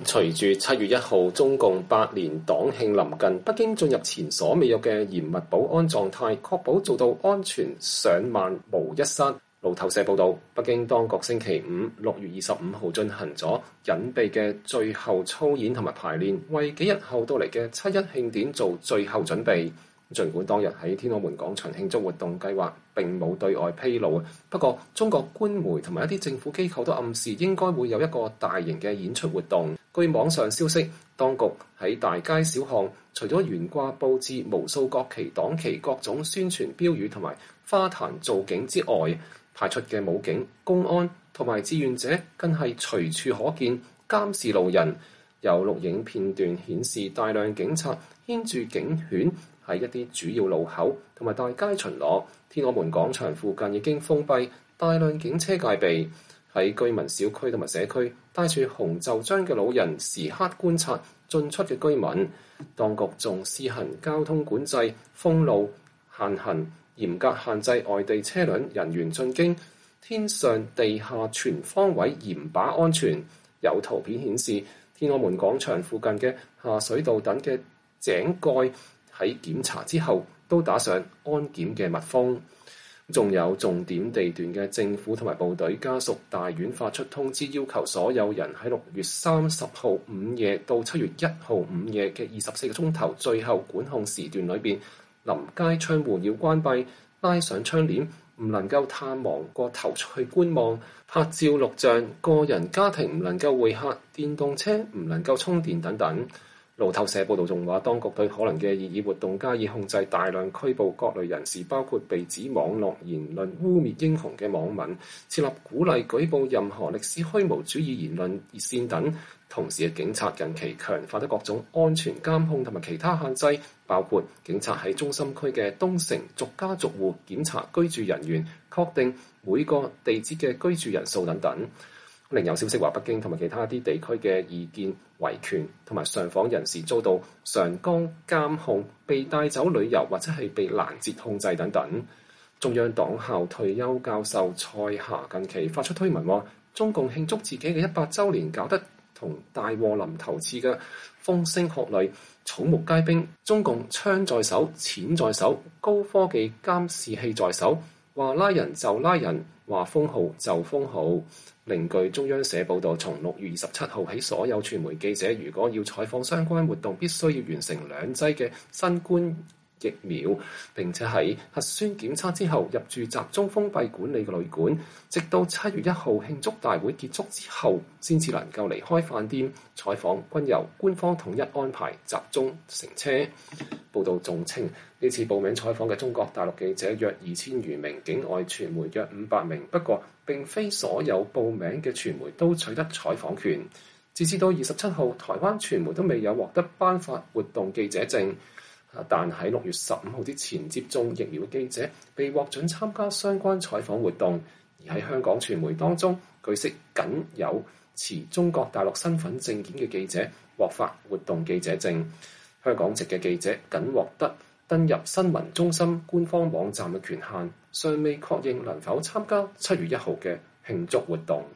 隨住7月1號中共8年黨慶臨近，北京進入前所未有嘅嚴密保安狀態，確保做到安全上萬無一失。路透社報導，北京當局星期五6月25號進行咗隱蔽嘅最後操演同埋排練，為幾日後到嚟嘅7·1慶典做最後準備。儘管當日喺天安門廣場慶祝活動計劃並冇對外披露，不過中國官媒同埋一啲政府機構都暗示應該會有一個大型嘅演出活動。據網上消息，當局喺大街小巷除咗懸掛佈置無數國旗、黨旗、各種宣傳標語同埋花壇造景之外，派出嘅武警、公安同埋志願者更係隨處可見，監視路人。有錄影片段顯示大量警察牽住警犬喺一啲主要路口同埋大街巡邏，天安門廣場附近已經封閉，大量警車戒備。喺居民小區同埋社區，帶住紅袖章嘅老人時刻觀察進出嘅居民。當局仲施行交通管制、封路、限行，嚴格限制外地車輛人員進京，天上地下全方位嚴把安全。有圖片顯示，天安門廣場附近嘅下水道等嘅井蓋喺檢查之後都打上安檢嘅密封。仲有重點地段嘅政府同埋部隊家屬大院發出通知，要求所有人喺6月30號午夜到7月1號午夜嘅24個鐘頭最後管控時段裏邊，臨街窗戶要關閉，拉上窗簾，唔能夠探望過頭出去觀望，拍照錄像，個人家庭唔能夠會客，電動車唔能夠充電等等。路透社報導仲話，當局對可能嘅異議活動加以控制，大量拘捕各類人士，包括被指網絡言論污蔑英雄嘅網民，設立鼓勵舉報任何歷史虛無主義言論熱線等。同時，警察近期強化咗各種安全監控同埋其他限制，包括警察喺中心區嘅東城逐家逐戶檢查居住人員，確定每個地址嘅居住人數等等。另有消息話，北京同埋其他啲地區嘅異見維權同埋上訪人士遭到上綱監控，被帶走旅遊或者係被攔截控制等等。中央黨校退休教授蔡霞近期發出推文話，中共慶祝自己嘅100週年搞得同大禍臨頭似嘅，風聲鶴唳，草木皆兵，中共槍在手，錢在手，高科技監視器在手，話拉人就拉人，話封號就封號。另據中央社報導，從6月27號起，所有傳媒記者如果要採訪相關活動，必須要完成2劑嘅新冠疫苗，並且喺核酸檢測之後入住集中封閉管理嘅旅館，直到7月1號慶祝大會結束之後，先至能夠離開飯店。採訪均由官方統一安排，集中乘車。報道仲稱，呢次報名採訪嘅中國大陸記者約2000餘名，境外傳媒約500名。不過並非所有報名嘅傳媒都取得採訪權。截至到27號，台灣傳媒都未有獲得頒發活動記者證。但喺6月15號之前接種疫苗嘅記者被獲准參加相關採訪活動。而喺香港傳媒當中，據悉僅有持中國大陸身份證件嘅記者獲發活動記者證。香港籍嘅記者僅獲得登入新聞中心官方網站嘅權限，尚未確認能否參加7月1號嘅慶祝活動。